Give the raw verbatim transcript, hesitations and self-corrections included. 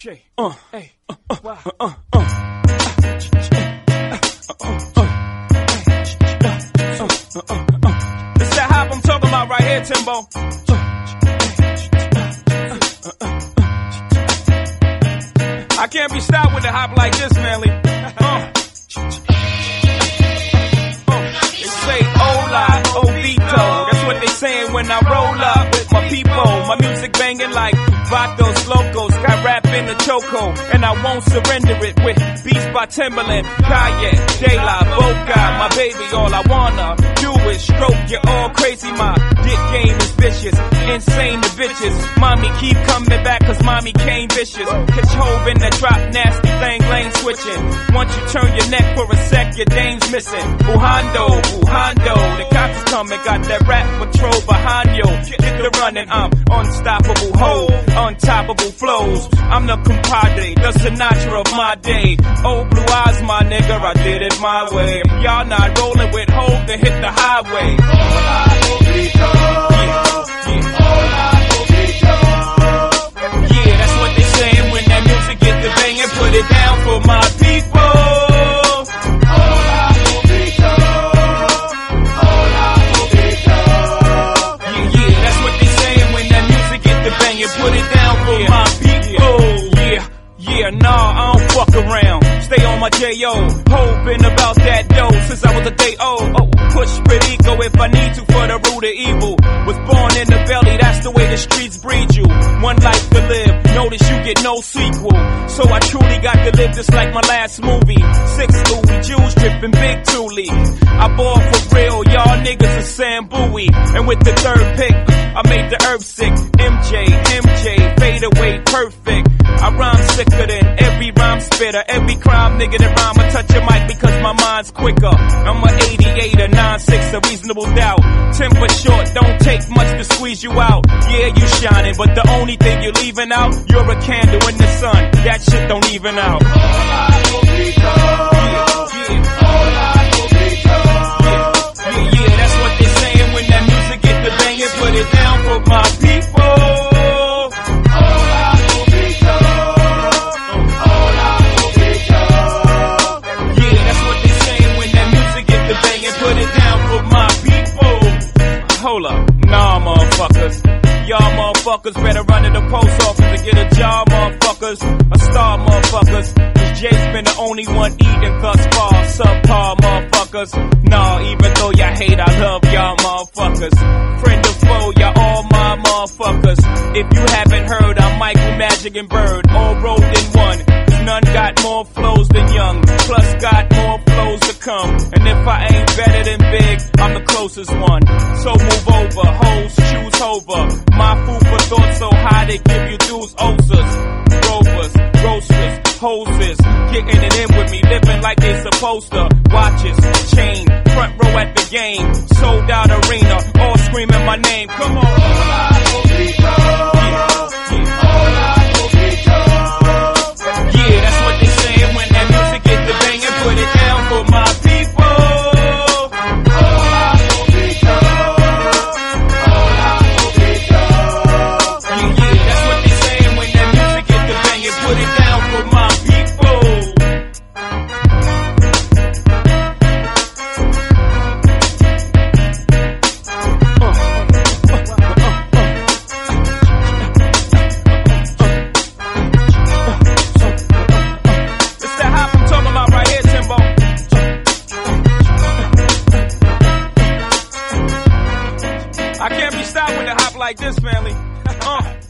J, uh, hey, uh, uh, uh, uh, uh, uh, It's that hop I'm talking about right here, Timbo. I can't be stopped with a hop like this, Manly. Uh. They say hola, Ovito. That's what they saying when I roll up with my people. My music banging like Vatos Locos. Got rap in the choco, and I won't surrender it with beats by Timberland, Kanye, De La Boca. My baby, all I wanna do is stroke you all crazy. My dick game is vicious, insane to bitches. Mommy keep coming back cause mommy came vicious. Catch Hove in that drop, nasty thing, lane switching. Once you turn your neck for a sec, your dame's missing. Bujando, Bujando, the cops is coming, got that rap patrol behind you. Get the running, I'm unstoppable, ho, untoppable flows. I'm the compadre, the Sinatra of my day. Oh, blue eyes, my nigga, I did it my way. If y'all not rolling with Hove, then hit the highway. Hola, Ovito. Yeah, Hola, Ovito. yeah, that's what they saying when that music get the banging. Put it down for my people. Hola, Ovito. Hola, Ovito. Yeah, yeah, that's what they saying when that music get the banging. Put it down for yeah. my people. Yeah, yeah, nah, I don't fuck around. Stay on my J O, hoping about that dough since I was a day old. Oh, push Perico if I need to for the root of evil. Was born in the belly, that's the way the streets breed you. One life to live, notice you get no sequel. So I truly got to live just like my last movie. Six Louis Jews dripping big Thule. I ball for real, y'all niggas are Sam Bowie. And with the third pick, I made the earth sick. M J, M J, fade away, perfect. I rhyme sicker than every rhyme spitter. Every crime nigga that rhyme, I touch your mic because my mind's quicker. I'm a eighty-eight, a nine six, a reasonable doubt. Temper short, don't take much to squeeze you out. Yeah, you shining, but the only thing you're leaving out, you're a candle in the sun. That shit don't even out. Hola, Ovito. Hola, Ovito. Yeah, yeah, that's what they saying when that music get the banging. Put it down for my people. Hola, Ovito. Hola, Ovito. Yeah, that's what they saying when that music get the banging. Put it down for my people. Hold up, nah, motherfuckers. Y'all motherfuckers better run to the post office and get a job, motherfuckers. A star, motherfuckers. Cause Jay's been the only one eating thus far. Subpar, motherfuckers. Nah, even though y'all hate, I love y'all, motherfuckers. Friend or foe, y'all all my motherfuckers. If you haven't heard, I'm Michael, Magic, and Bird. All rolled in one. Cause none got more flows than Young. Plus got more flows to come. And if I ain't better than Big, I'm the closest one. So move over, hoes, choose over. My food for thought so high they give you dues, ulcers, rovers, roasters, hoses, getting it in with me, living like they supposed to. Watches, chain, front row at the game, sold out arena, all screaming my name. Come on. Hola, Ovito. Hola, Ovito. Yeah, that's what they saying when that music get the banging. Put it down for my people. Hola, Ovito. Hola, Ovito. Yeah, yeah, that's what they saying when that music get the banging. Put it down for my people. It's that hop I'm talking about right here, Timbo. I can't be stopped with a hop like this, family. Uh.